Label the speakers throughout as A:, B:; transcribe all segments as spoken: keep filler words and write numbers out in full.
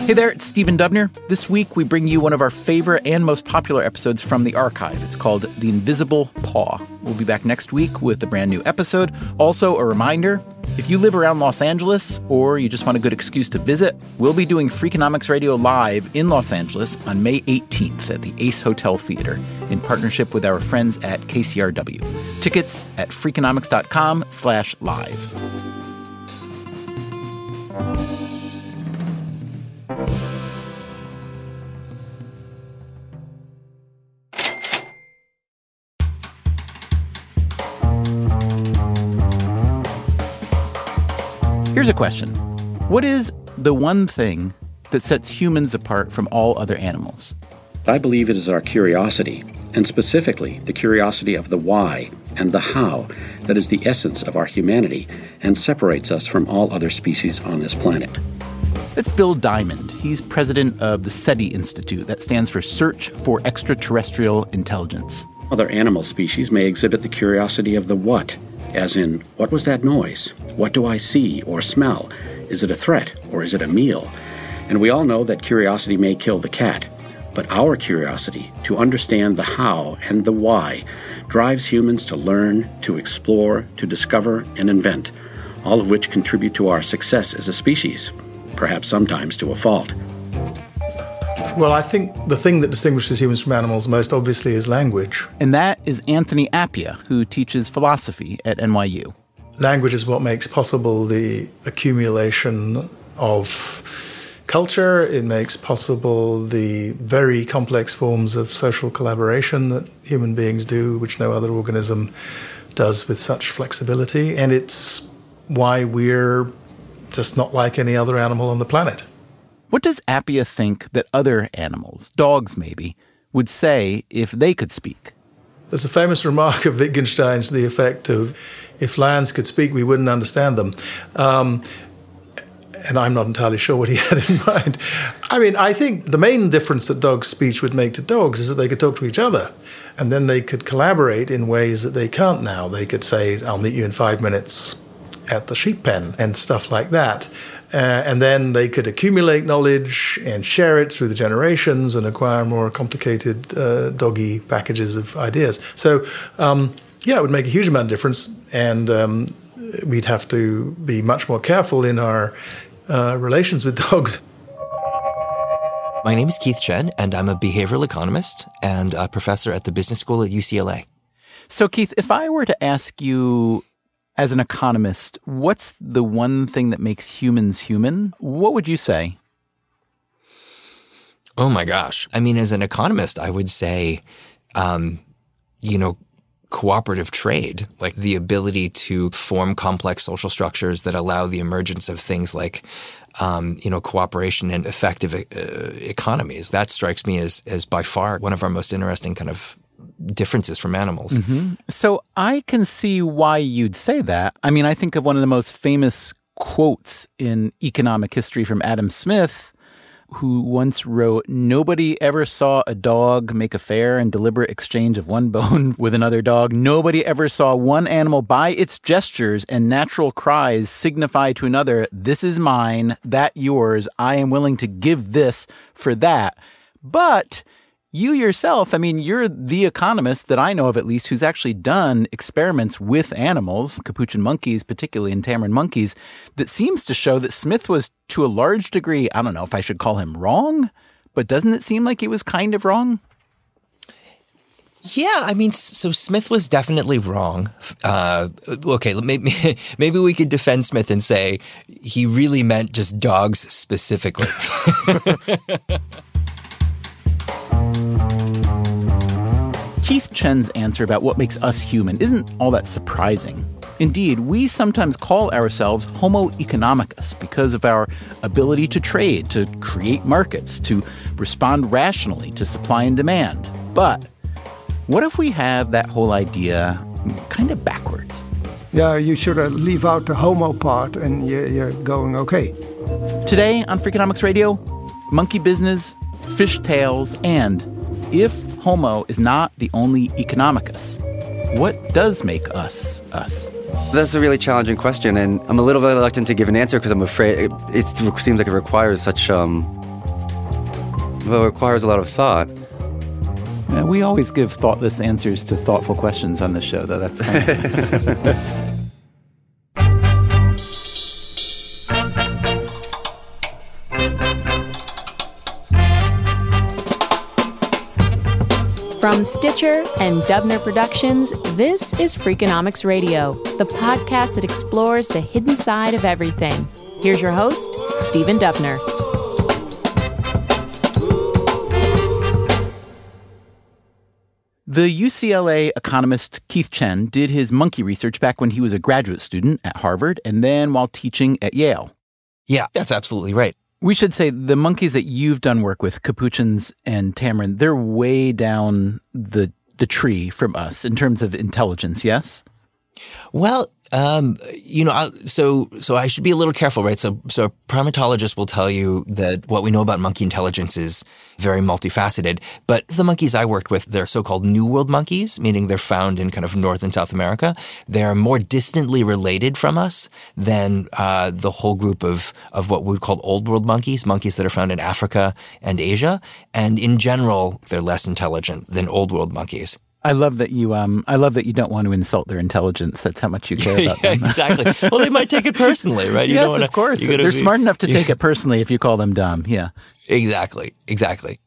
A: Hey there, it's Stephen Dubner. This week, we bring you one of our favorite and most popular episodes from the archive. It's called The Invisible Paw. We'll be back next week with a brand new episode. Also, a reminder, if you live around Los Angeles or you just want a good excuse to visit, we'll be doing Freakonomics Radio live in Los Angeles on May eighteenth at the Ace Hotel Theater in partnership with our friends at K C R W. Tickets at freakonomics.com slash live. Here's a question. What is the one thing that sets humans apart from all other animals?
B: I believe it is our curiosity, and specifically the curiosity of the why and the how that is the essence of our humanity and separates us from all other species on this planet.
A: That's Bill Diamond. He's president of the SETI Institute. That stands for Search for Extraterrestrial Intelligence.
B: Other animal species may exhibit the curiosity of the what, as in, what was that noise? What do I see or smell? Is it a threat or is it a meal? And we all know that curiosity may kill the cat. But our curiosity to understand the how and the why drives humans to learn, to explore, to discover, and invent, all of which contribute to our success as a species, perhaps sometimes to a fault.
C: Well, I think the thing that distinguishes humans from animals most obviously is language.
A: And that is Anthony Appia, who teaches philosophy at N Y U.
C: Language is what makes possible the accumulation of culture. It makes possible the very complex forms of social collaboration that human beings do, which no other organism does with such flexibility. And it's why we're just not like any other animal on the planet.
A: What does Appia think that other animals, dogs maybe, would say if they could speak?
C: There's a famous remark of Wittgenstein's to the effect of, if lions could speak, we wouldn't understand them. Um, and I'm not entirely sure what he had in mind. I mean, I think the main difference that dogs' speech would make to dogs is that they could talk to each other. And then they could collaborate in ways that they can't now. They could say, I'll meet you in five minutes at the sheep pen and stuff like that. Uh, and then they could accumulate knowledge and share it through the generations and acquire more complicated uh, doggy packages of ideas. So, um, yeah, it would make a huge amount of difference. And um, we'd have to be much more careful in our uh, relations with dogs.
D: My name is Keith Chen, and I'm a behavioral economist and a professor at the business school at U C L A.
A: So, Keith, if I were to ask you, as an economist, what's the one thing that makes humans human? What would you say?
D: Oh, my gosh. I mean, as an economist, I would say, um, you know, cooperative trade, like the ability to form complex social structures that allow the emergence of things like, um, you know, cooperation and effective uh, economies. That strikes me as, as by far one of our most interesting kind of differences from animals.
A: Mm-hmm. So I can see why you'd say that. I mean, I think of one of the most famous quotes in economic history from Adam Smith, who once wrote, "Nobody ever saw a dog make a fair and deliberate exchange of one bone with another dog. Nobody ever saw one animal by its gestures and natural cries signify to another, this is mine, that yours, I am willing to give this for that." But you yourself, I mean, you're the economist that I know of at least who's actually done experiments with animals, capuchin monkeys particularly, and tamarin monkeys, that seems to show that Smith was to a large degree, I don't know if I should call him wrong, but doesn't it seem like he was kind of wrong?
D: Yeah, I mean, so Smith was definitely wrong. Uh, okay, maybe maybe we could defend Smith and say he really meant just dogs specifically.
A: Keith Chen's answer about what makes us human isn't all that surprising. Indeed, we sometimes call ourselves Homo economicus because of our ability to trade, to create markets, to respond rationally to supply and demand. But what if we have that whole idea kind of backwards?
E: Yeah, you should uh, leave out the homo part and you're, you're going okay.
A: Today on Freakonomics Radio, monkey business, fish tales, and if Homo is not the only economicus, what does make us us?
F: That's a really challenging question, and I'm a little bit reluctant to give an answer because I'm afraid it, it seems like it requires such um, well, it requires a lot of thought.
A: Uh, we always give thoughtless answers to thoughtful questions on this show, though. That's kind of...
G: From Stitcher and Dubner Productions, this is Freakonomics Radio, the podcast that explores the hidden side of everything. Here's your host, Stephen Dubner.
A: The U C L A economist Keith Chen did his monkey research back when he was a graduate student at Harvard and then while teaching at Yale.
D: Yeah, that's absolutely right.
A: We should say the monkeys that you've done work with, capuchins and tamarin, they're way down the the tree from us in terms of intelligence, yes?
D: Well, um, you know, I, so so I should be a little careful, right? So so a primatologist will tell you that what we know about monkey intelligence is very multifaceted. But the monkeys I worked with, they're so-called New World monkeys, meaning they're found in kind of North and South America. They're more distantly related from us than uh, the whole group of of what we would call Old World monkeys, monkeys that are found in Africa and Asia. And in general, they're less intelligent than Old World monkeys.
A: I love that you. Um, I love that you don't want to insult their intelligence. That's how much you care about
D: yeah,
A: them.
D: Exactly. Well, they might take it personally, right? You
A: yes,
D: don't wanna,
A: of course. They're
D: be,
A: smart enough to take it personally if you call them dumb. Yeah.
D: Exactly. Exactly.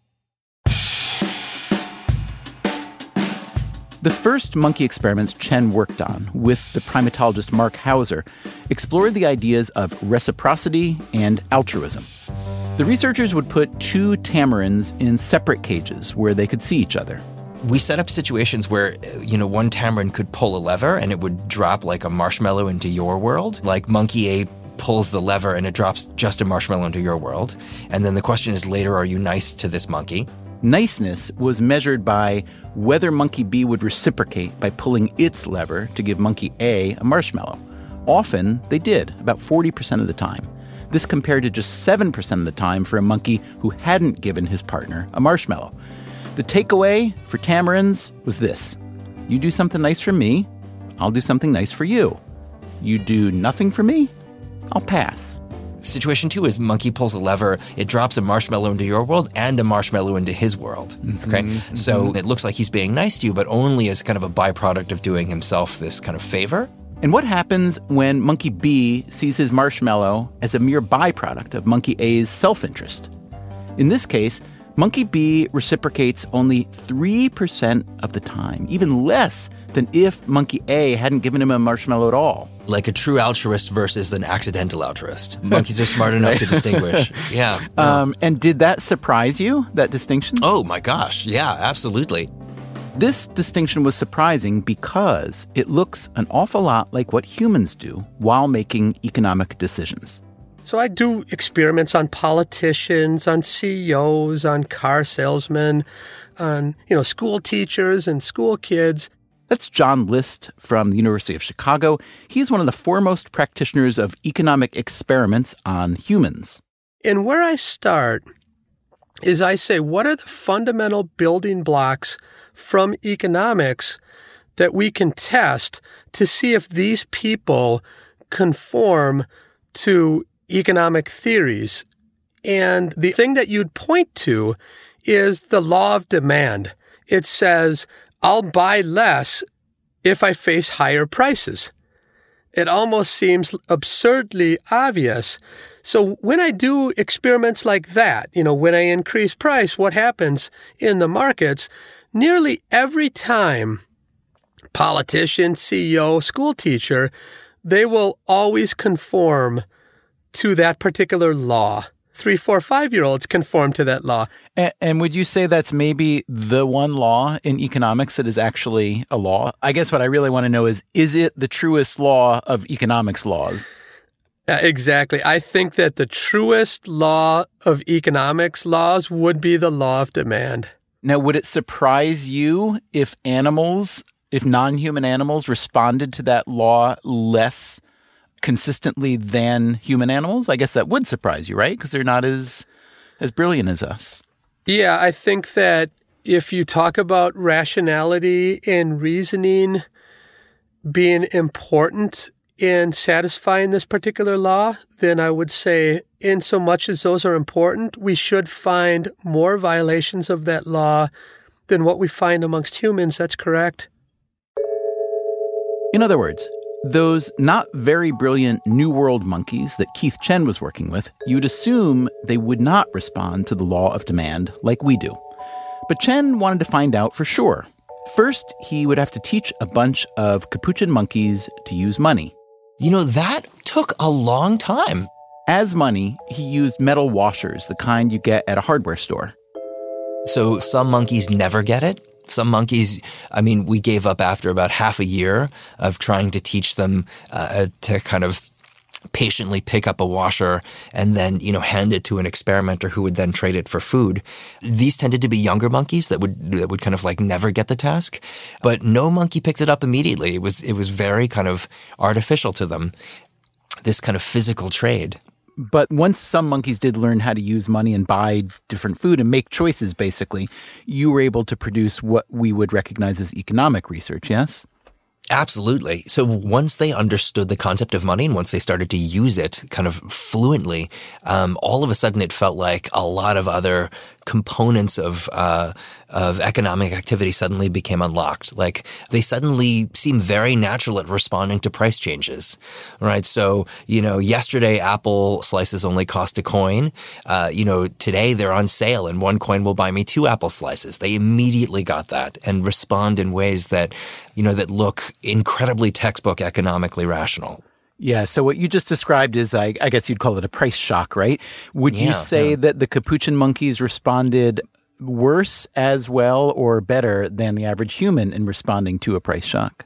A: The first monkey experiments Chen worked on with the primatologist Mark Hauser explored the ideas of reciprocity and altruism. The researchers would put two tamarins in separate cages where they could see each other.
D: We set up situations where, you know, one tamarin could pull a lever and it would drop like a marshmallow into your world. Like monkey A pulls the lever and it drops just a marshmallow into your world. And then the question is later, are you nice to this monkey?
A: Niceness was measured by whether monkey B would reciprocate by pulling its lever to give monkey A a marshmallow. Often, they did, about forty percent of the time. This compared to just seven percent of the time for a monkey who hadn't given his partner a marshmallow. The takeaway for tamarins was this. You do something nice for me, I'll do something nice for you. You do nothing for me, I'll pass.
D: Situation two is monkey pulls a lever, it drops a marshmallow into your world and a marshmallow into his world. Mm-hmm, okay, mm-hmm. So it looks like he's being nice to you, but only as kind of a byproduct of doing himself this kind of favor.
A: And what happens when monkey B sees his marshmallow as a mere byproduct of monkey A's self-interest? In this case, monkey B reciprocates only three percent of the time, even less than if monkey A hadn't given him a marshmallow at all.
D: Like a true altruist versus an accidental altruist. Monkeys are smart enough to distinguish. Yeah.
A: Um, and did that surprise you, that distinction?
D: Oh, my gosh. Yeah, absolutely.
A: This distinction was surprising because it looks an awful lot like what humans do while making economic decisions.
H: So I do experiments on politicians, on C E Os, on car salesmen, on, you know, school teachers and school kids.
A: That's John List from the University of Chicago. He's one of the foremost practitioners of economic experiments on humans.
H: And where I start is I say, what are the fundamental building blocks from economics that we can test to see if these people conform to economic theories? And the thing that you'd point to is the law of demand. It says, I'll buy less if I face higher prices. It almost seems absurdly obvious. So when I do experiments like that, you know, when I increase price, what happens in the markets? Nearly every time, politician, C E O, school teacher, they will always conform to that particular law. Three, four, five-year-olds conform to that law.
A: And, and would you say that's maybe the one law in economics that is actually a law? I guess what I really want to know is, is it the truest law of economics laws?
H: Uh, exactly. I think that the truest law of economics laws would be the law of demand.
A: Now, would it surprise you if animals, if non-human animals responded to that law less consistently than human animals? I guess that would surprise you, right? Because they're not as as brilliant as us.
H: Yeah, I think that if you talk about rationality and reasoning being important in satisfying this particular law, then I would say, in so much as those are important, we should find more violations of that law than what we find amongst humans. That's correct.
A: In other words, those not very brilliant New World monkeys that Keith Chen was working with, you'd assume they would not respond to the law of demand like we do. But Chen wanted to find out for sure. First, he would have to teach a bunch of capuchin monkeys to use money.
D: You know, that took a long time.
A: As money, he used metal washers, the kind you get at a hardware store.
D: So some monkeys never get it. Some monkeys, I mean, we gave up after about half a year of trying to teach them uh, to kind of patiently pick up a washer and then, you know, hand it to an experimenter who would then trade it for food. These tended to be younger monkeys that would that would kind of like never get the task. But no monkey picked it up immediately. It was it was very kind of artificial to them, this kind of physical trade.
A: But once some monkeys did learn how to use money and buy different food and make choices, basically, you were able to produce what we would recognize as economic research, yes?
D: Absolutely. So once they understood the concept of money and once they started to use it kind of fluently, um, all of a sudden it felt like a lot of other components of uh, of economic activity suddenly became unlocked. Like they suddenly seem very natural at responding to price changes, right? So, you know, yesterday apple slices only cost a coin. Uh, you know, today they're on sale and one coin will buy me two apple slices. They immediately got that and respond in ways that, you know, that look incredibly textbook economically rational.
A: Yeah, so what you just described is, I, I guess you'd call it a price shock, right? Would
D: yeah,
A: you say
D: yeah.
A: that the capuchin monkeys responded worse as well or better than the average human in responding to a price shock?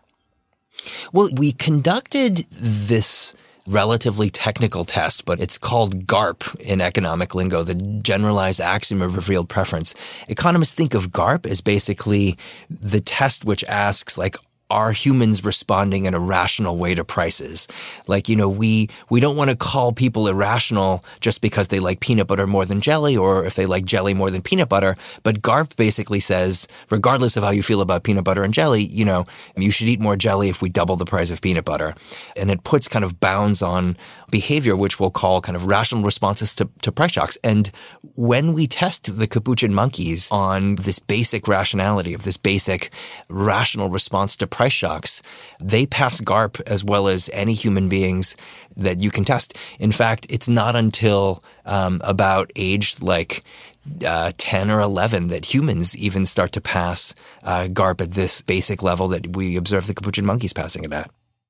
D: Well, we conducted this relatively technical test, but it's called GARP in economic lingo, the Generalized Axiom of Revealed Preference. Economists think of GARP as basically the test which asks, like, are humans responding in a rational way to prices? Like, you know, we we don't want to call people irrational just because they like peanut butter more than jelly or if they like jelly more than peanut butter. But GARP basically says, regardless of how you feel about peanut butter and jelly, you know, you should eat more jelly if we double the price of peanut butter. And it puts kind of bounds on behavior, which we'll call kind of rational responses to, to price shocks. And when we test the capuchin monkeys on this basic rationality of this basic rational response to price shocks, they pass GARP as well as any human beings that you can test. In fact, it's not until um, about age like uh, ten or eleven that humans even start to pass uh, GARP at this basic level that we observe the capuchin monkeys passing it at.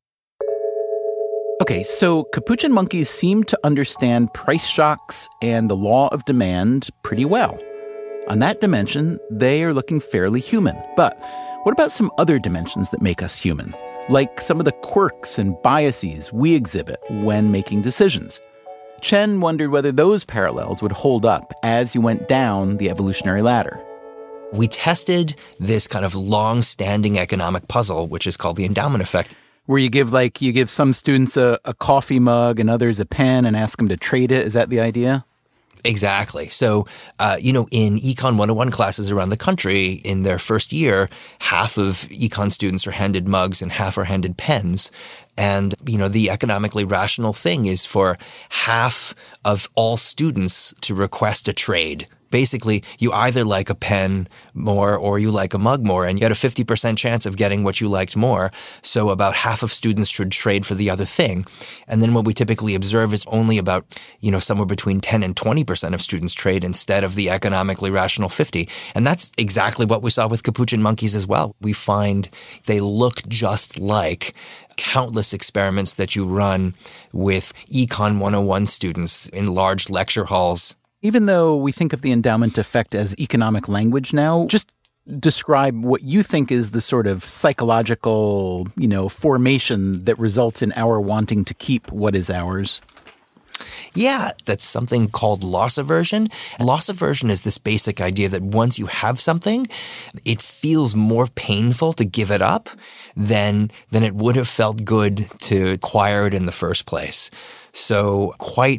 A: Okay, so capuchin monkeys seem to understand price shocks and the law of demand pretty well. On that dimension, they are looking fairly human. But what about some other dimensions that make us human? Like some of the quirks and biases we exhibit when making decisions. Chen wondered whether those parallels would hold up as you went down the evolutionary ladder.
D: We tested this kind of long-standing economic puzzle, which is called the endowment effect.
A: Where you give like you give some students a, a coffee mug and others a pen and ask them to trade it. Is that the idea?
D: Exactly. So, uh, you know, in Econ one oh one classes around the country, in their first year, half of econ students are handed mugs and half are handed pens. And, you know, the economically rational thing is for half of all students to request a trade. Basically, you either like a pen more or you like a mug more, and you had a fifty percent chance of getting what you liked more. So about half of students should trade for the other thing. And then what we typically observe is only about, you know, somewhere between ten and twenty percent of students trade instead of the economically rational fifty. And that's exactly what we saw with capuchin monkeys as well. We find they look just like countless experiments that you run with Econ one oh one students in large lecture halls.
A: Even though we think of the endowment effect as economic language now, just describe what you think is the sort of psychological, you know, formation that results in our wanting to keep what is ours.
D: Yeah, that's something called loss aversion. Loss aversion is this basic idea that once you have something, it feels more painful to give it up than, than it would have felt good to acquire it in the first place. So quite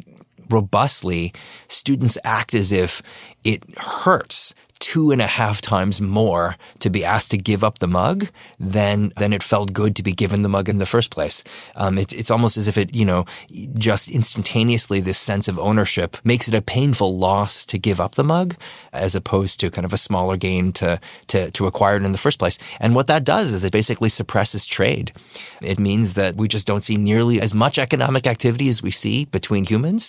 D: robustly, students act as if it hurts two and a half times more to be asked to give up the mug than than it felt good to be given the mug in the first place. Um, it's it's almost as if it, you know, just instantaneously this sense of ownership makes it a painful loss to give up the mug as opposed to kind of a smaller gain to to to acquire it in the first place. And what that does is it basically suppresses trade. It means that we just don't see nearly as much economic activity as we see between humans.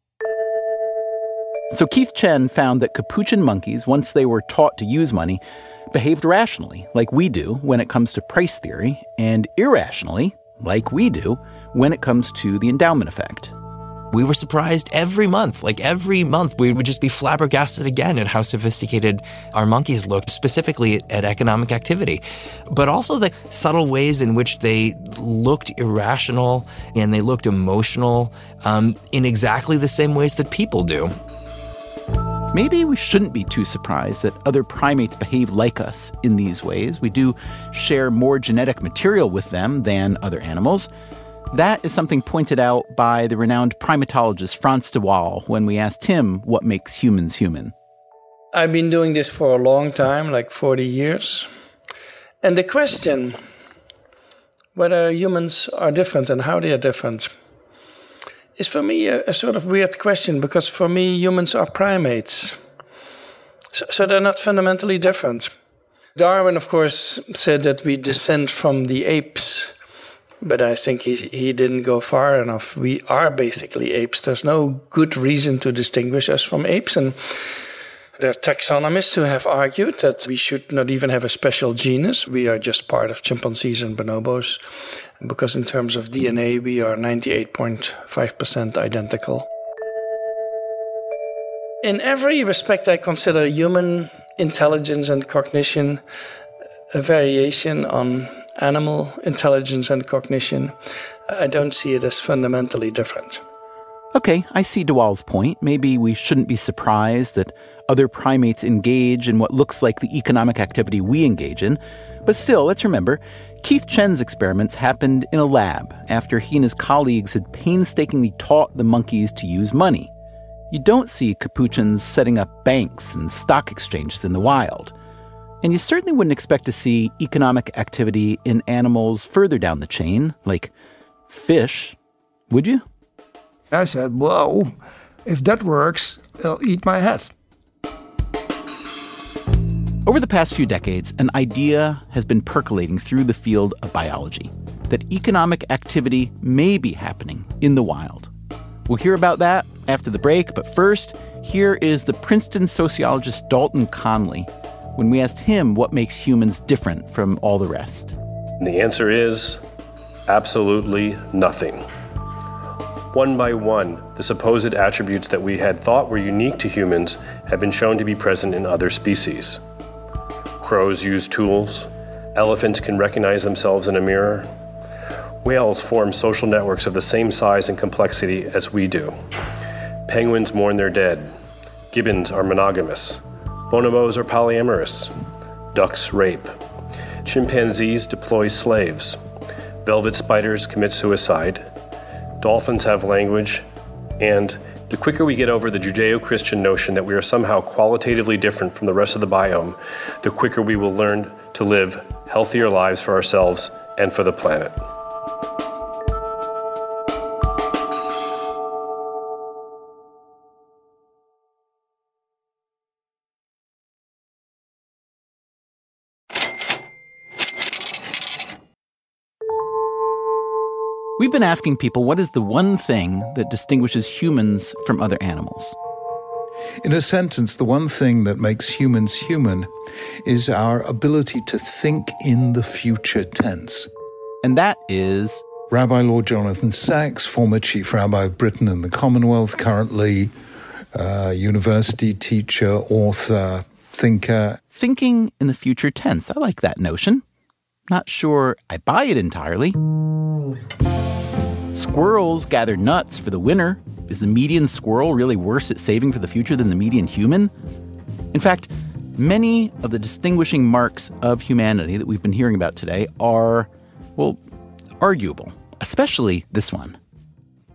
A: So Keith Chen found that capuchin monkeys, once they were taught to use money, behaved rationally, like we do when it comes to price theory, and irrationally, like we do when it comes to the endowment effect.
D: We were surprised every month. Like every month, we would just be flabbergasted again at how sophisticated our monkeys looked, specifically at, at economic activity. But also the subtle ways in which they looked irrational and they looked emotional um, in exactly the same ways that people do.
A: Maybe we shouldn't be too surprised that other primates behave like us in these ways. We do share more genetic material with them than other animals. That is something pointed out by the renowned primatologist Frans de Waal when we asked him what makes humans human.
F: I've been doing this for a long time, like forty years. And the question whether humans are different and how they are different is for me a, a sort of weird question, because for me humans are primates. So, so they're not fundamentally different. Darwin, of course, said that we descend from the apes. But I think he he didn't go far enough. We are basically apes. There's no good reason to distinguish us from apes. And there are taxonomists who have argued that we should not even have a special genus. We are just part of chimpanzees and bonobos, because in terms of D N A, we are ninety-eight point five percent identical. In every respect, I consider human intelligence and cognition a variation on animal intelligence and cognition. I don't see it as fundamentally different.
A: Okay, I see de Waal's point. Maybe we shouldn't be surprised that other primates engage in what looks like the economic activity we engage in. But still, let's remember, Keith Chen's experiments happened in a lab after he and his colleagues had painstakingly taught the monkeys to use money. You don't see capuchins setting up banks and stock exchanges in the wild. And you certainly wouldn't expect to see economic activity in animals further down the chain, like fish, would you?
E: I said, well, if that works, they'll eat my head.
A: Over the past few decades, an idea has been percolating through the field of biology, that economic activity may be happening in the wild. We'll hear about that after the break, but first, here is the Princeton sociologist Dalton Conley when we asked him what makes humans different from all the rest.
I: The answer is absolutely nothing. One by one, the supposed attributes that we had thought were unique to humans have been shown to be present in other species. Crows use tools. Elephants can recognize themselves in a mirror. Whales form social networks of the same size and complexity as we do. Penguins mourn their dead. Gibbons are monogamous. Bonobos are polyamorous. Ducks rape. Chimpanzees deploy slaves. Velvet spiders commit suicide. Dolphins have language. And the quicker we get over the Judeo-Christian notion that we are somehow qualitatively different from the rest of the biome, the quicker we will learn to live healthier lives for ourselves and for the planet.
A: We've been asking people what is the one thing that distinguishes humans from other animals.
J: In a sentence, the one thing that makes humans human is our ability to think in the future tense.
A: And that is
J: Rabbi Lord Jonathan Sacks, former Chief Rabbi of Britain and the Commonwealth, currently uh, university teacher, author, thinker.
A: Thinking in the future tense. I like that notion. Not sure I buy it entirely. Squirrels gather nuts for the winter. Is the median squirrel really worse at saving for the future than the median human? In fact, many of the distinguishing marks of humanity that we've been hearing about today are, well, arguable, especially this one.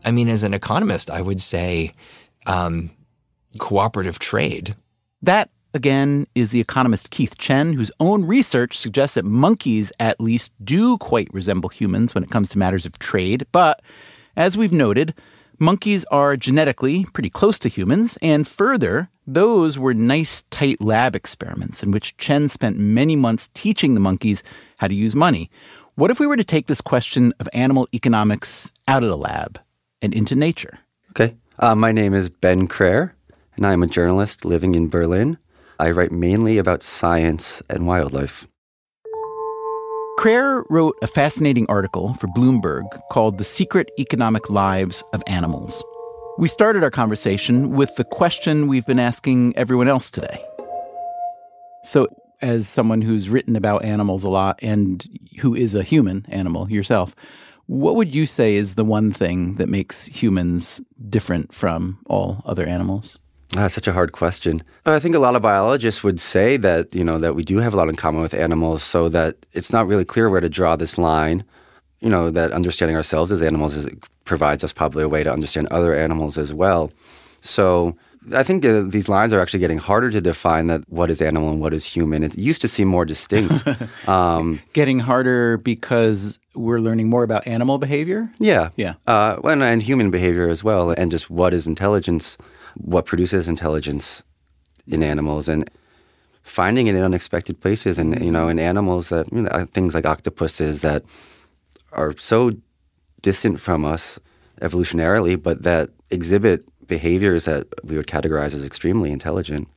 D: I mean, as an economist, I would say um, cooperative trade.
A: That, again, is the economist Keith Chen, whose own research suggests that monkeys at least do quite resemble humans when it comes to matters of trade. But as we've noted, monkeys are genetically pretty close to humans. And further, those were nice, tight lab experiments in which Chen spent many months teaching the monkeys how to use money. What if we were to take this question of animal economics out of the lab and into nature?
K: Okay. Uh, my name is Ben Crair, and I'm a journalist living in Berlin. I write mainly about science and wildlife.
A: Crair wrote a fascinating article for Bloomberg called The Secret Economic Lives of Animals. We started our conversation with the question we've been asking everyone else today. So, as someone who's written about animals a lot and who is a human animal yourself, what would you say is the one thing that makes humans different from all other animals?
K: Ah, such a hard question. I think a lot of biologists would say that, you know, that we do have a lot in common with animals, so that it's not really clear where to draw this line. You know, that understanding ourselves as animals is, provides us probably a way to understand other animals as well. So I think uh, these lines are actually getting harder to define, that what is animal and what is human. It used to seem more distinct. um,
A: getting harder because we're learning more about animal behavior?
K: Yeah.
A: Yeah.
K: Uh, and, and human behavior as well, and just what is intelligence, what produces intelligence in animals, and finding it in unexpected places. And, you know, in animals that, you know, things like octopuses that are so distant from us evolutionarily, but that exhibit behaviors that we would categorize as extremely intelligent.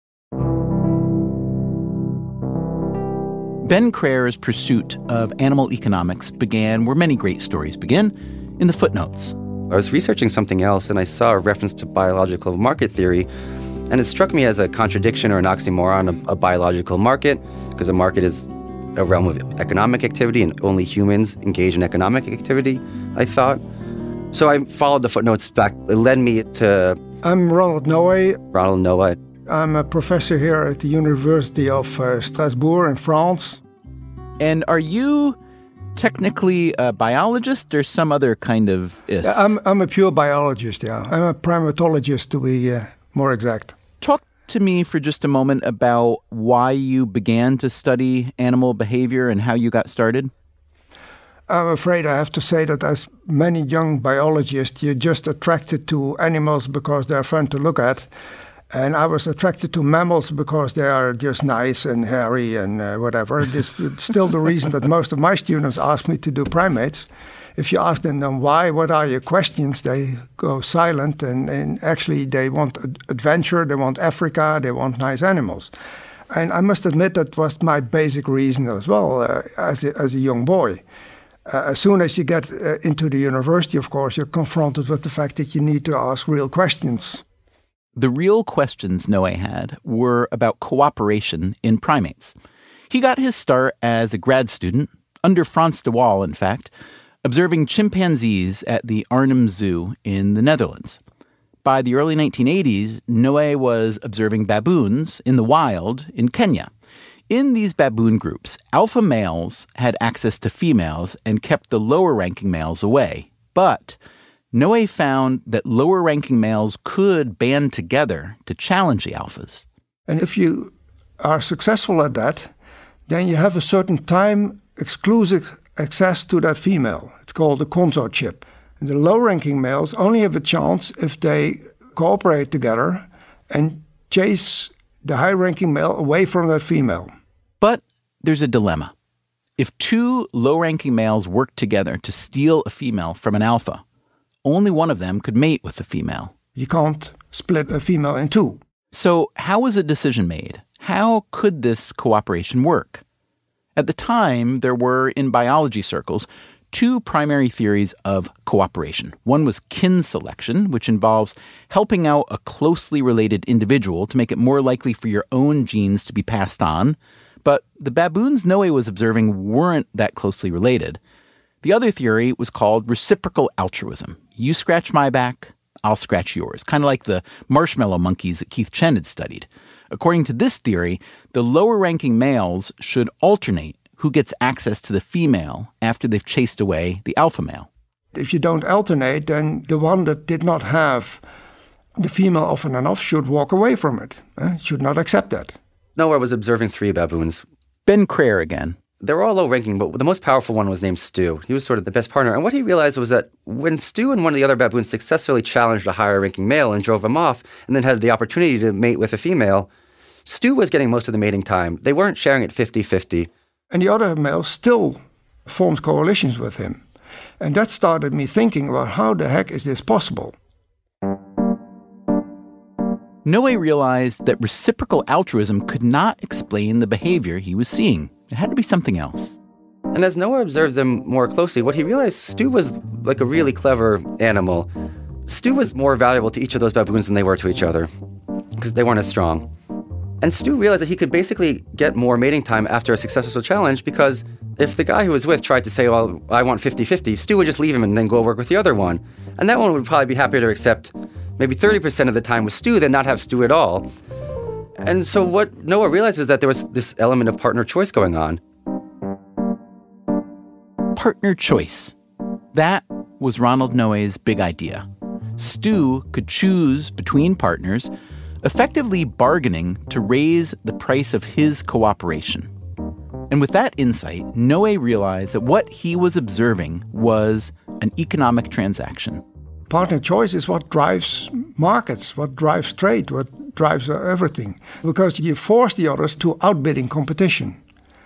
A: Ben Crair's pursuit of animal economics began where many great stories begin, in the footnotes.
K: I was researching something else, and I saw a reference to biological market theory, and it struck me as a contradiction or an oxymoron, a, a biological market, because a market is a realm of economic activity, and only humans engage in economic activity, I thought. So I followed the footnotes back. It led me to...
E: I'm Ronald Noé.
K: Ronald Noé.
E: I'm a professor here at the University of uh, Strasbourg in France.
A: And are you technically a biologist or some other kind of ist?
E: Yeah, I'm, I'm a pure biologist, yeah. I'm a primatologist, to be uh, more exact.
A: Talk to me for just a moment about why you began to study animal behavior and how you got started.
E: I'm afraid I have to say that as many young biologists, you're just attracted to animals because they're fun to look at. And I was attracted to mammals because they are just nice and hairy and uh, whatever. This is still the reason that most of my students ask me to do primates. If you ask them, then why, what are your questions, they go silent. And, and actually they want adventure, they want Africa, they want nice animals. And I must admit that was my basic reason as well uh, as, a, as a young boy. Uh, as soon as you get uh, into the university, of course, you're confronted with the fact that you need to ask real questions.
A: The real questions Noé had were about cooperation in primates. He got his start as a grad student, under Frans de Waal, in fact, observing chimpanzees at the Arnhem Zoo in the Netherlands. By the early nineteen eighties, Noé was observing baboons in the wild in Kenya. In these baboon groups, alpha males had access to females and kept the lower-ranking males away. But Noé found that lower-ranking males could band together to challenge the alphas.
E: And if you are successful at that, then you have a certain time exclusive access to that female. It's called the consortship. And the low-ranking males only have a chance if they cooperate together and chase the high-ranking male away from that female.
A: But there's a dilemma. If two low-ranking males work together to steal a female from an alpha, only one of them could mate with the female.
E: You can't split a female in two.
A: So how was a decision made? How could this cooperation work? At the time, there were, in biology circles, two primary theories of cooperation. One was kin selection, which involves helping out a closely related individual to make it more likely for your own genes to be passed on. But the baboons Noé was observing weren't that closely related. The other theory was called reciprocal altruism. You scratch my back, I'll scratch yours. Kind of like the marshmallow monkeys that Keith Chen had studied. According to this theory, the lower-ranking males should alternate who gets access to the female after they've chased away the alpha male.
E: If you don't alternate, then the one that did not have the female often enough should walk away from it. Eh? Should not accept that.
K: Noah was observing three baboons.
A: Ben Crayer again.
K: They were all low-ranking, but the most powerful one was named Stu. He was sort of the best partner. And what he realized was that when Stu and one of the other baboons successfully challenged a higher-ranking male and drove him off, and then had the opportunity to mate with a female, Stu was getting most of the mating time. They weren't sharing it fifty-fifty.
E: And the other male still formed coalitions with him. And that started me thinking about how the heck is this possible?
A: Noé realized that reciprocal altruism could not explain the behavior he was seeing. It had to be something else.
K: And as Noah observed them more closely, what he realized, Stu was like a really clever animal. Stu was more valuable to each of those baboons than they were to each other, because they weren't as strong. And Stu realized that he could basically get more mating time after a successful challenge, because if the guy he was with tried to say, well, I want fifty-fifty, Stu would just leave him and then go work with the other one. And that one would probably be happier to accept maybe thirty percent of the time with Stu than not have Stu at all. And so what Noah realized is that there was this element of partner choice going on.
A: Partner choice. That was Ronald Noé's big idea. Stu could choose between partners, effectively bargaining to raise the price of his cooperation. And with that insight, Noé realized that what he was observing was an economic transaction.
E: Partner choice is what drives markets, what drives trade, what drives everything. Because you force the others to outbidding competition.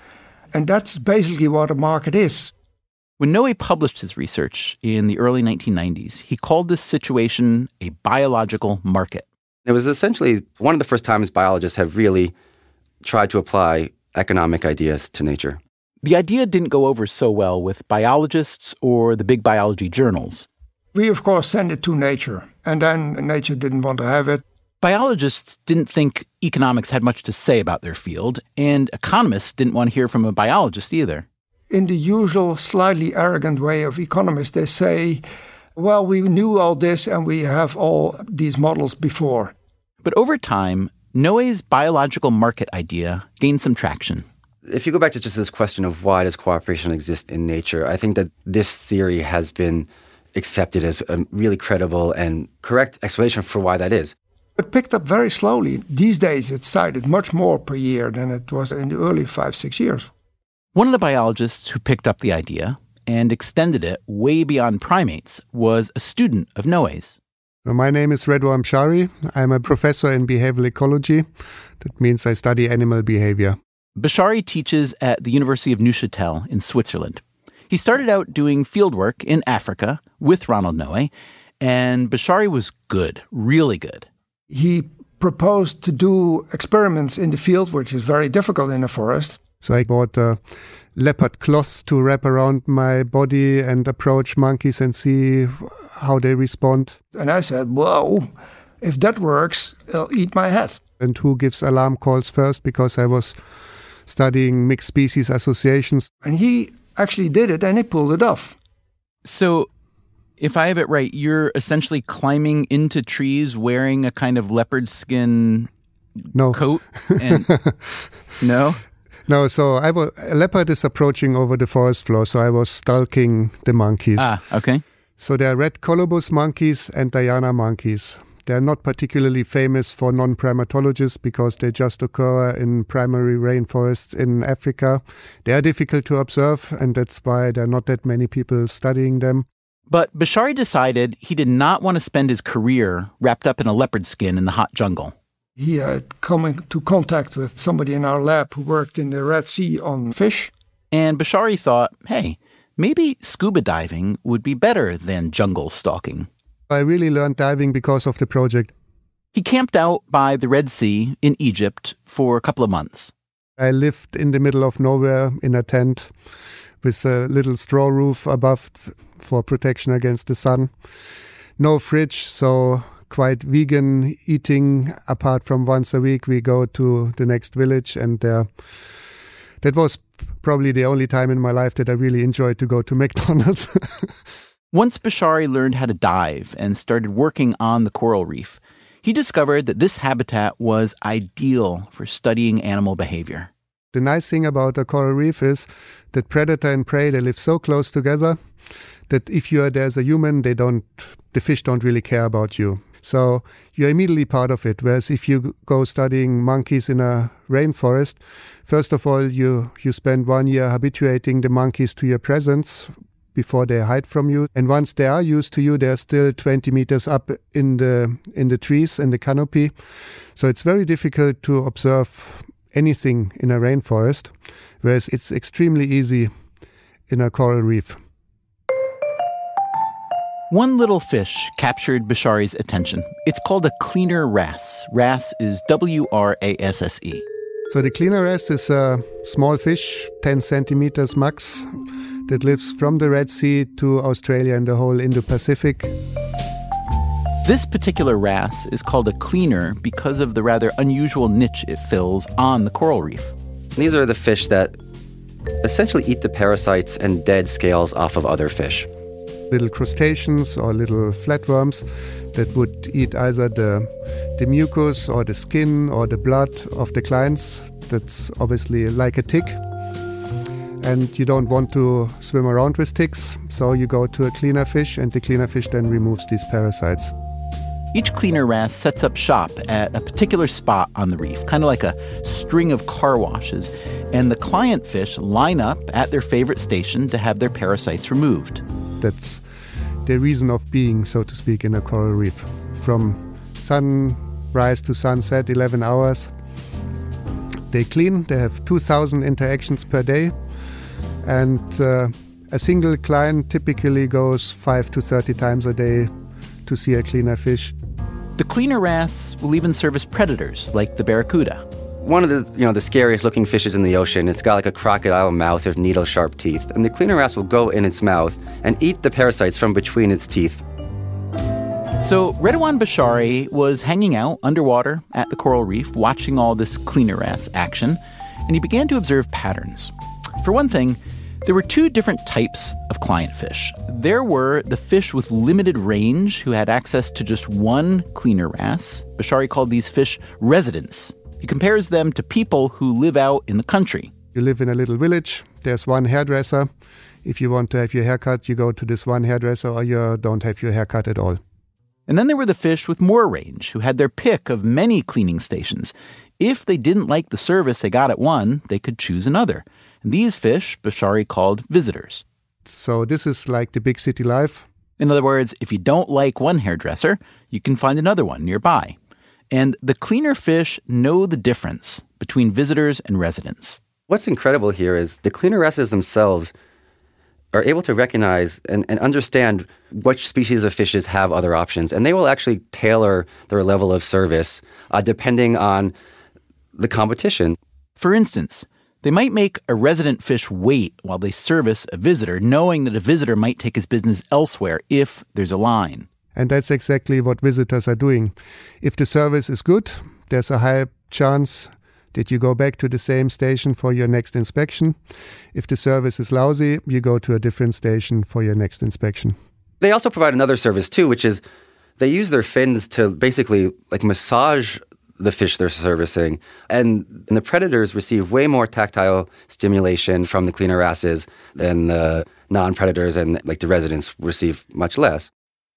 E: And that's basically what a market is.
A: When Noé published his research in the early nineteen nineties, he called this situation a biological market.
K: It was essentially one of the first times biologists have really tried to apply economic ideas to nature.
A: The idea didn't go over so well with biologists or the big biology journals.
E: We, of course, sent it to Nature, and then Nature didn't want to have it.
A: Biologists didn't think economics had much to say about their field, and economists didn't want to hear from a biologist either.
E: In the usual slightly arrogant way of economists, they say, well, we knew all this and we have all these models before.
A: But over time, Noé's biological market idea gained some traction.
K: If you go back to just this question of why does cooperation exist in nature, I think that this theory has been accepted as a really credible and correct explanation for why that is.
E: It picked up very slowly. These days it's cited much more per year than it was in the early five, six years.
A: One of the biologists who picked up the idea and extended it way beyond primates was a student of Noé's.
L: My name is Redouan Bshary. I'm a professor in behavioral ecology. That means I study animal behavior.
A: Bshary teaches at the University of Neuchâtel in Switzerland. He started out doing fieldwork in Africa with Ronald Noé, and Bshary was good, really good.
E: He proposed to do experiments in the field, which is very difficult in a forest.
L: So I bought a leopard cloth to wrap around my body and approach monkeys and see how they respond.
E: And I said, whoa, if that works, I'll eat my head.
L: And who gives alarm calls first, because I was studying mixed species associations.
E: And he actually did it, and he pulled it off.
A: So if I have it right, you're essentially climbing into trees wearing a kind of leopard skin
L: no.
A: coat? And no?
L: No, so I was, a leopard is approaching over the forest floor, so I was stalking the monkeys.
A: Ah, okay.
L: So there are red colobus monkeys and Diana monkeys. They're not particularly famous for non-primatologists because they just occur in primary rainforests in Africa. They are difficult to observe, and that's why there are not that many people studying them.
A: But Bshary decided he did not want to spend his career wrapped up in a leopard skin in the hot jungle.
E: He had come into contact with somebody in our lab who worked in the Red Sea on fish.
A: And Bshary thought, hey, maybe scuba diving would be better than jungle stalking.
L: I really learned diving because of the project.
A: He camped out by the Red Sea in Egypt for a couple of months.
L: I lived in the middle of nowhere in a tent with a little straw roof above for protection against the sun. No fridge, so quite vegan eating. Apart from once a week, we go to the next village, and uh, that was probably the only time in my life that I really enjoyed to go to McDonald's.
A: Once Bshary learned how to dive and started working on the coral reef, he discovered that this habitat was ideal for studying animal behavior.
L: The nice thing about a coral reef is that predator and prey, they live so close together that if you are there as a human, they don't, the fish don't really care about you. So you're immediately part of it. Whereas if you go studying monkeys in a rainforest, first of all, you, you spend one year habituating the monkeys to your presence before they hide from you. And once they are used to you, they're still twenty meters up in the in the trees, in the canopy. So it's very difficult to observe anything in a rainforest, whereas it's extremely easy in a coral reef.
A: One little fish captured Bashari's attention. It's called a cleaner wrasse. Wrasse is W R A S S E.
L: So the cleaner wrasse is a small fish, ten centimeters max, that lives from the Red Sea to Australia and the whole Indo-Pacific.
A: This particular wrasse is called a cleaner because of the rather unusual niche it fills on the coral reef.
K: These are the fish that essentially eat the parasites and dead scales off of other fish.
L: Little crustaceans or little flatworms that would eat either the, the mucus or the skin or the blood of the clients. That's obviously like a tick. And you don't want to swim around with ticks, so you go to a cleaner fish, and the cleaner fish then removes these parasites.
A: Each cleaner wrasse sets up shop at a particular spot on the reef, kind of like a string of car washes, and the client fish line up at their favorite station to have their parasites removed.
L: That's the reason of being, so to speak, in a coral reef. From sunrise to sunset, eleven hours. They clean, they have two thousand interactions per day, and uh, a single client typically goes five to thirty times a day to see a cleaner fish.
A: The cleaner wrasse will even service predators like the barracuda.
K: One of the, you know, the scariest looking fishes in the ocean. It's got like a crocodile mouth with needle-sharp teeth. And the cleaner wrasse will go in its mouth and eat the parasites from between its teeth.
A: So Redouane Bashari was hanging out underwater at the coral reef, watching all this cleaner wrasse action, and he began to observe patterns. For one thing, there were two different types of client fish. There were the fish with limited range who had access to just one cleaner wrasse. Bashari called these fish residents. He compares them to people who live out in the country.
L: You live in a little village, there's one hairdresser. If you want to have your hair cut, you go to this one hairdresser, or you don't have your hair cut at all.
A: And then there were the fish with more range who had their pick of many cleaning stations. If they didn't like the service they got at one, they could choose another. And these fish, Bashari called visitors.
L: So this is like the big city life.
A: In other words, if you don't like one hairdresser, you can find another one nearby. And the cleaner fish know the difference between visitors and residents.
K: What's incredible here is the cleaner wrasses themselves are able to recognize and, and understand which species of fishes have other options. And they will actually tailor their level of service uh, depending on the competition.
A: For instance, they might make a resident fish wait while they service a visitor, knowing that a visitor might take his business elsewhere if there's a line.
L: And that's exactly what visitors are doing. If the service is good, there's a high chance that you go back to the same station for your next inspection. If the service is lousy, you go to a different station for your next inspection.
K: They also provide another service too, which is they use their fins to basically like massage the fish they're servicing. And, and the predators receive way more tactile stimulation from the cleaner wrasses than the non-predators, and like the residents receive much less.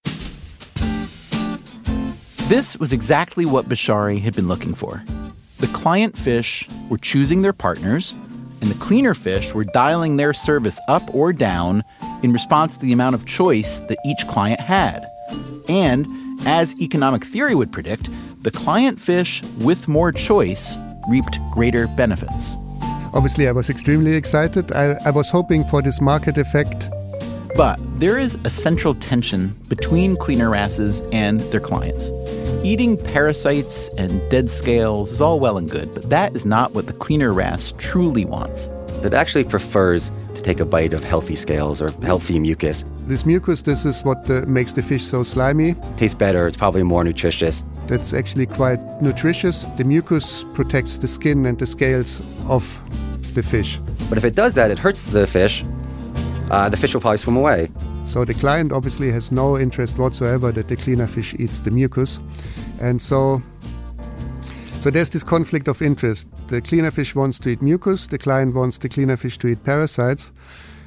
A: This was exactly what Bashari had been looking for. The client fish were choosing their partners, and the cleaner fish were dialing their service up or down in response to the amount of choice that each client had. And, as economic theory would predict, the client fish with more choice reaped greater benefits.
L: Obviously, I was extremely excited. I, I was hoping for this market effect.
A: But there is a central tension between cleaner wrasses and their clients. Eating parasites and dead scales is all well and good, but that is not what the cleaner wrasse truly wants.
K: It actually prefers to take a bite of healthy scales or healthy mucus.
L: This mucus, this is what uh, makes the fish so slimy.
K: Tastes better, it's probably more nutritious.
L: That's actually quite nutritious. The mucus protects the skin and the scales of the fish.
K: But if it does that, it hurts the fish. Uh, the fish will probably swim away.
L: So the client obviously has no interest whatsoever that the cleaner fish eats the mucus. And so, so there's this conflict of interest. The cleaner fish wants to eat mucus, the client wants the cleaner fish to eat parasites.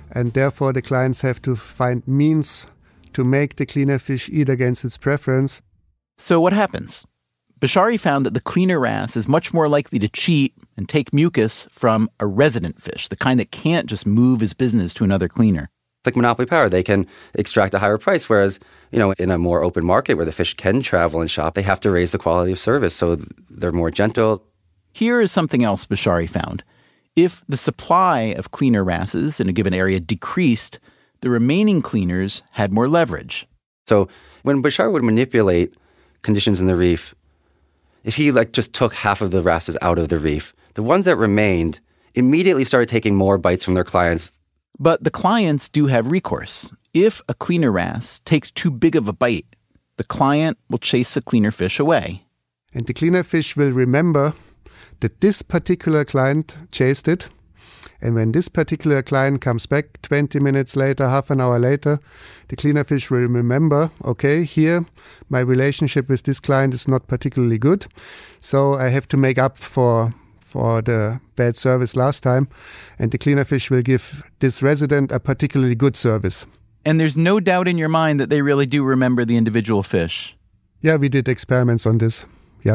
L: and therefore the clients have to find means to make the cleaner fish eat against its preference.
A: So what happens? Bashari found that the cleaner wrasse is much more likely to cheat and take mucus from a resident fish, the kind that can't just move his business to another cleaner.
K: It's like monopoly power. They can extract a higher price, whereas, you know, in a more open market where the fish can travel and shop, they have to raise the quality of service, so they're more gentle.
A: Here is something else Bashari found. If the supply of cleaner wrasses in a given area decreased, the remaining cleaners had more leverage.
K: So when Bashari would manipulate conditions in the reef, if he like just took half of the wrasses out of the reef, the ones that remained immediately started taking more bites from their clients.
A: But the clients do have recourse. If a cleaner wrasse takes too big of a bite, the client will chase the cleaner fish away.
L: And the cleaner fish will remember that this particular client chased it. And when this particular client comes back twenty minutes later, half an hour later, the cleaner fish will remember, okay, here my relationship with this client is not particularly good. So I have to make up for for the bad service last time. And the cleaner fish will give this resident a particularly good service.
A: And there's no doubt in your mind that they really do remember the individual fish.
L: Yeah, we did experiments on this. Yeah.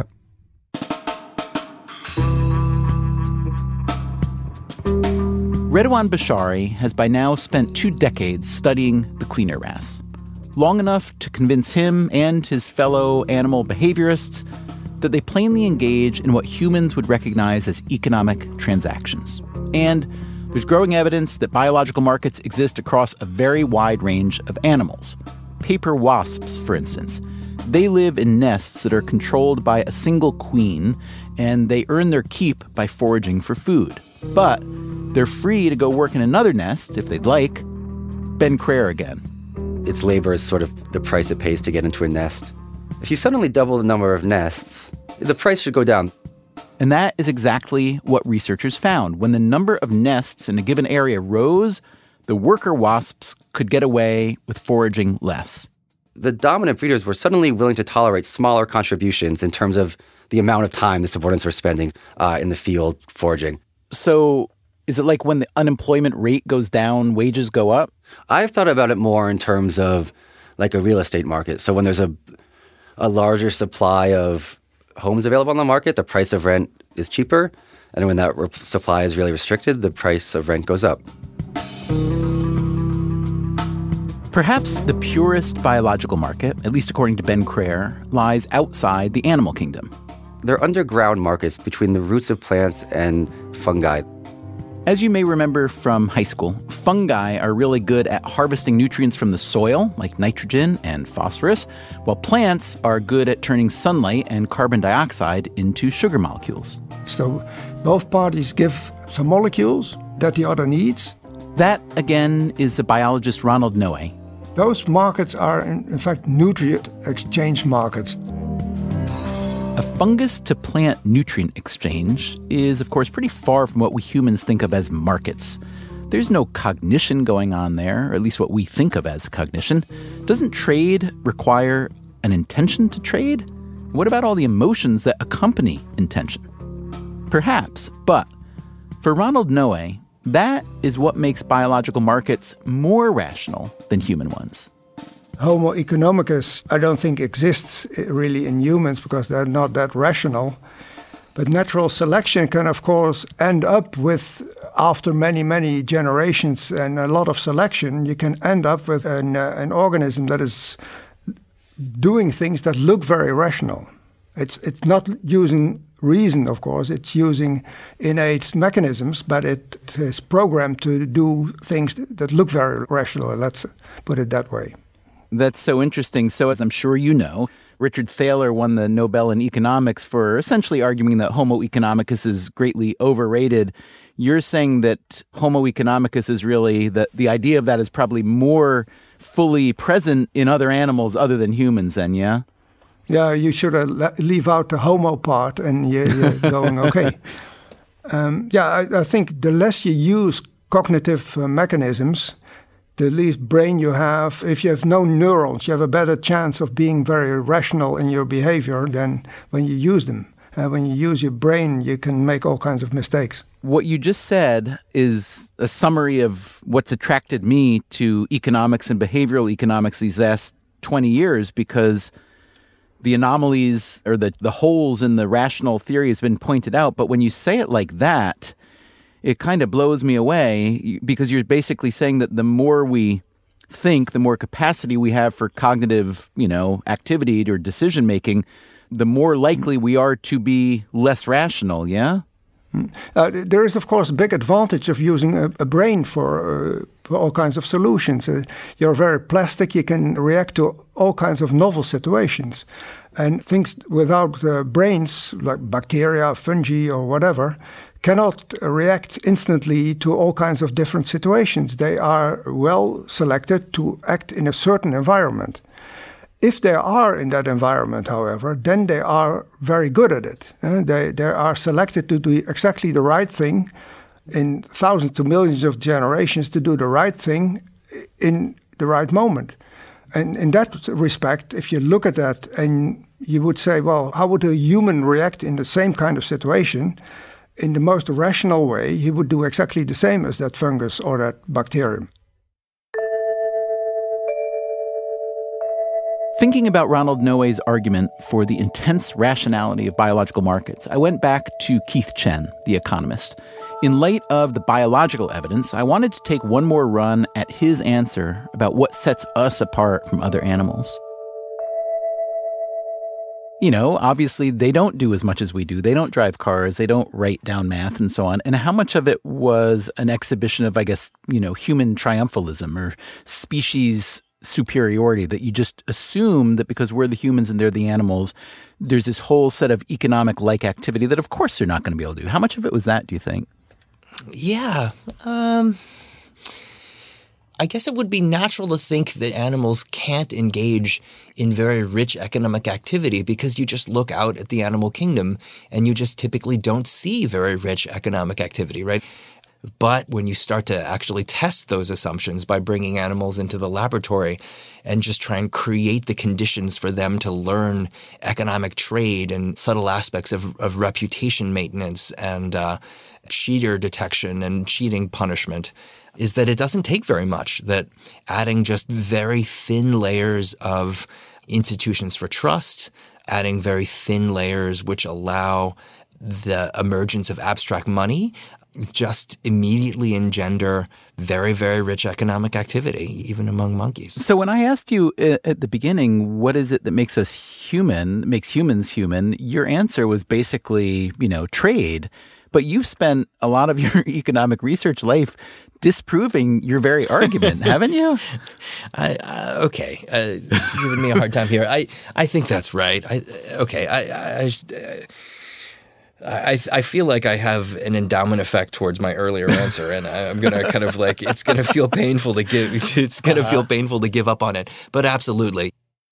A: Redouane Bashari has by now spent two decades studying the cleaner wrasse, long enough to convince him and his fellow animal behaviorists that they plainly engage in what humans would recognize as economic transactions. And there's growing evidence that biological markets exist across a very wide range of animals. Paper wasps, for instance. They live in nests that are controlled by a single queen, and they earn their keep by foraging for food. But they're free to go work in another nest if they'd like. Ben Crair again.
K: Its labor is sort of the price it pays to get into a nest. If you suddenly double the number of nests, the price should go down.
A: And that is exactly what researchers found. When the number of nests in a given area rose, the worker wasps could get away with foraging less.
K: The dominant breeders were suddenly willing to tolerate smaller contributions in terms of the amount of time the subordinates were spending uh, in the field foraging.
A: So is it like when the unemployment rate goes down, wages go up?
K: I've thought about it more in terms of like a real estate market. So when there's a a larger supply of homes available on the market, the price of rent is cheaper. And when that re- supply is really restricted, the price of rent goes up.
A: Perhaps the purest biological market, at least according to Ben Crair, lies outside the animal kingdom.
K: They're underground markets between the roots of plants and fungi.
A: As you may remember from high school, fungi are really good at harvesting nutrients from the soil, like nitrogen and phosphorus, while plants are good at turning sunlight and carbon dioxide into sugar molecules.
E: So both parties give some molecules that the other needs.
A: That, again, is the biologist Ronald Noe.
E: Those markets are, in, in fact, nutrient exchange markets.
A: A fungus-to-plant nutrient exchange is, of course, pretty far from what we humans think of as markets. There's no cognition going on there, or at least what we think of as cognition. Doesn't trade require an intention to trade? What about all the emotions that accompany intention? Perhaps, but for Ronald Noe, that is what makes biological markets more rational than human ones.
E: Homo economicus, I don't think exists really in humans because they're not that rational. But natural selection can, of course, end up with, after many, many generations and a lot of selection, you can end up with an, uh, an organism that is doing things that look very rational. It's, it's not using reason, of course. It's using innate mechanisms, but it is programmed to do things that look very rational. Let's put it that way.
A: That's so interesting. So as I'm sure you know, Richard Thaler won the Nobel in economics for essentially arguing that Homo economicus is greatly overrated. You're saying that Homo economicus is really, that the idea of that is probably more fully present in other animals other than humans then, yeah?
E: Yeah, you should uh, leave out the homo part and you're, you're going okay. Um, yeah, I, I think the less you use cognitive uh, mechanisms, the least brain you have. If you have no neurons, you have a better chance of being very rational in your behavior than when you use them. Uh, when you use your brain, you can make all kinds of mistakes.
A: What you just said is a summary of what's attracted me to economics and behavioral economics these last twenty years, because the anomalies or the, the holes in the rational theory has been pointed out. But when you say it like that, it kind of blows me away, because you're basically saying that the more we think, the more capacity we have for cognitive, you know, activity or decision making, the more likely we are to be less rational, yeah?
E: Uh, there is, of course, a big advantage of using a, a brain for, uh, for all kinds of solutions. Uh, you're very plastic. You can react to all kinds of novel situations. And things without uh, brains, like bacteria, fungi, or whatever, cannot react instantly to all kinds of different situations. They are well selected to act in a certain environment. If they are in that environment, however, then they are very good at it. Uh, they, they are selected to do exactly the right thing in thousands to millions of generations, to do the right thing in the right moment. And in that respect, if you look at that and you would say, well, how would a human react in the same kind of situation? In the most rational way, he would do exactly the same as that fungus or that bacterium.
A: Thinking about Ronald Noe's argument for the intense rationality of biological markets, I went back to Keith Chen, the economist. In light of the biological evidence, I wanted to take one more run at his answer about what sets us apart from other animals. You know, obviously, they don't do as much as we do. They don't drive cars. They don't write down math and so on. And how much of it was an exhibition of, I guess, you know, human triumphalism or species superiority, that you just assume that because we're the humans and they're the animals, there's this whole set of economic-like activity that, of course, they're not going to be able to do. How much of it was that, do you think?
D: Yeah. Um, I guess it would be natural to think that animals can't engage in very rich economic activity because you just look out at the animal kingdom and you just typically don't see very rich economic activity, right? But when you start to actually test those assumptions by bringing animals into the laboratory and just try and create the conditions for them to learn economic trade and subtle aspects of, of reputation maintenance and uh, cheater detection and cheating punishment, is that it doesn't take very much, that adding just very thin layers of institutions for trust, adding very thin layers which allow the emergence of abstract money, just immediately engender very, very rich economic activity, even among monkeys.
A: So when I asked you at the beginning, what is it that makes us human, makes humans human, your answer was basically, you know, trade. But you've spent a lot of your economic research life disproving your very argument, haven't you?
D: I, uh, okay, uh, giving me a hard time here. I, I think that's right. I, okay, I, I, I uh, I, I feel like I have an endowment effect towards my earlier answer, and I'm going to kind of like, it's going to feel painful to give, it's going to uh-huh. feel painful to give up on it. But absolutely.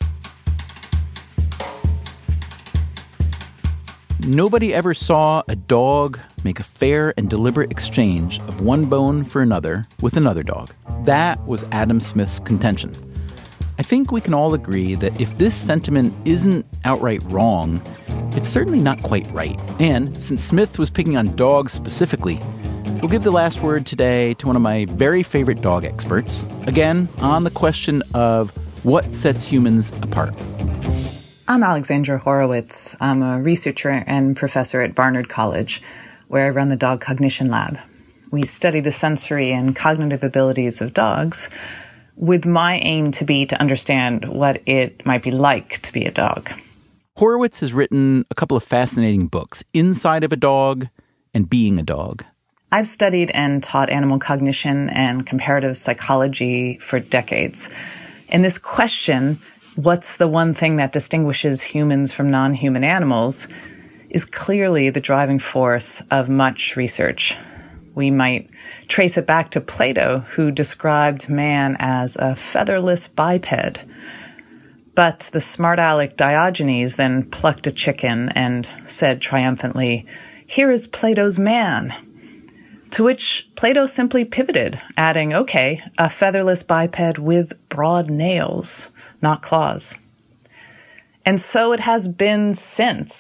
A: Nobody ever saw a dog make a fair and deliberate exchange of one bone for another with another dog. That was Adam Smith's contention. I think we can all agree that if this sentiment isn't outright wrong, it's certainly not quite right. And since Smith was picking on dogs specifically, we'll give the last word today to one of my very favorite dog experts, again, on the question of what sets humans apart.
M: I'm Alexandra Horowitz. I'm a researcher and professor at Barnard College, where I run the Dog Cognition Lab. We study the sensory and cognitive abilities of dogs, with my aim to be to understand what it might be like to be a dog.
A: Horowitz has written a couple of fascinating books, Inside of a Dog and Being a Dog.
M: I've studied and taught animal cognition and comparative psychology for decades. And this question, what's the one thing that distinguishes humans from non-human animals, is clearly the driving force of much research. We might trace it back to Plato, who described man as a featherless biped. But the smart aleck Diogenes then plucked a chicken and said triumphantly, "Here is Plato's man." To which Plato simply pivoted, adding, okay, a featherless biped with broad nails, not claws. And so it has been since.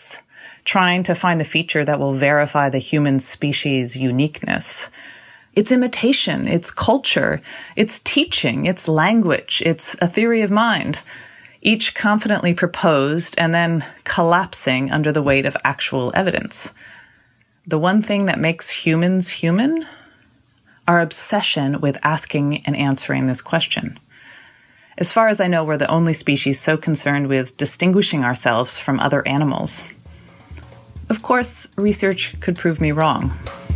M: trying to find the feature that will verify the human species' uniqueness. It's imitation, it's culture, it's teaching, it's language, it's a theory of mind, each confidently proposed and then collapsing under the weight of actual evidence. The one thing that makes humans human? Our obsession with asking and answering this question. As far as I know, we're the only species so concerned with distinguishing ourselves from other animals. Of course, research could prove me wrong.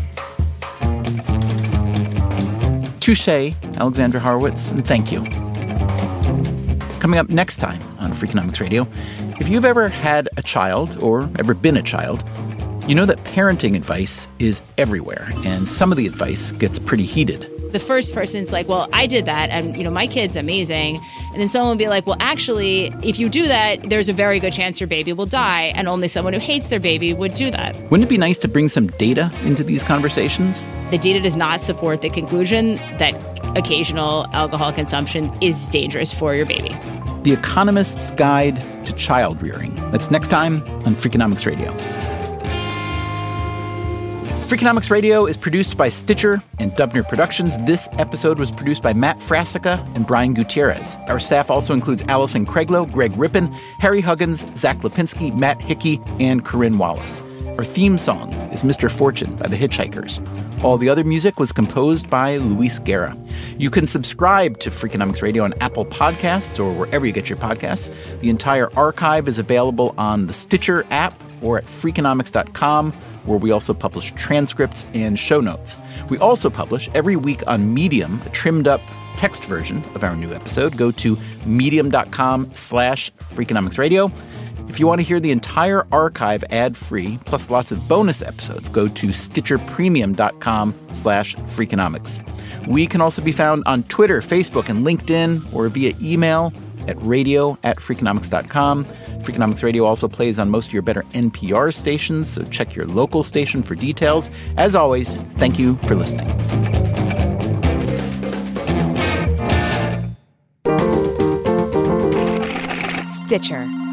A: Touché, Alexandra Horowitz, and thank you. Coming up next time on Freakonomics Radio, if you've ever had a child or ever been a child, you know that parenting advice is everywhere, and some of the advice gets pretty heated.
N: The first person's like, well, I did that, and, you know, my kid's amazing. And then someone will be like, well, actually, if you do that, there's a very good chance your baby will die, and only someone who hates their baby would do that.
A: Wouldn't it be nice to bring some data into these conversations?
N: The data does not support the conclusion that occasional alcohol consumption is dangerous for your baby.
A: The Economist's Guide to Child Rearing. That's next time on Freakonomics Radio. Freakonomics Radio is produced by Stitcher and Dubner Productions. This episode was produced by Matt Frasica and Brian Gutierrez. Our staff also includes Allison Craiglow, Greg Rippin, Harry Huggins, Zach Lipinski, Matt Hickey, and Corinne Wallace. Our theme song is Mister Fortune by the Hitchhikers. All the other music was composed by Luis Guerra. You can subscribe to Freakonomics Radio on Apple Podcasts or wherever you get your podcasts. The entire archive is available on the Stitcher app or at freakonomics dot com, where we also publish transcripts and show notes. We also publish every week on Medium, a trimmed-up text version of our new episode. Go to medium.com slash Freakonomics Radio. If you want to hear the entire archive ad-free, plus lots of bonus episodes, go to stitcherpremium.com slash Freakonomics. We can also be found on Twitter, Facebook, and LinkedIn, or via email at radio at freakonomics dot com. Freakonomics Radio also plays on most of your better N P R stations, so check your local station for details. As always, thank you for listening.
O: Stitcher.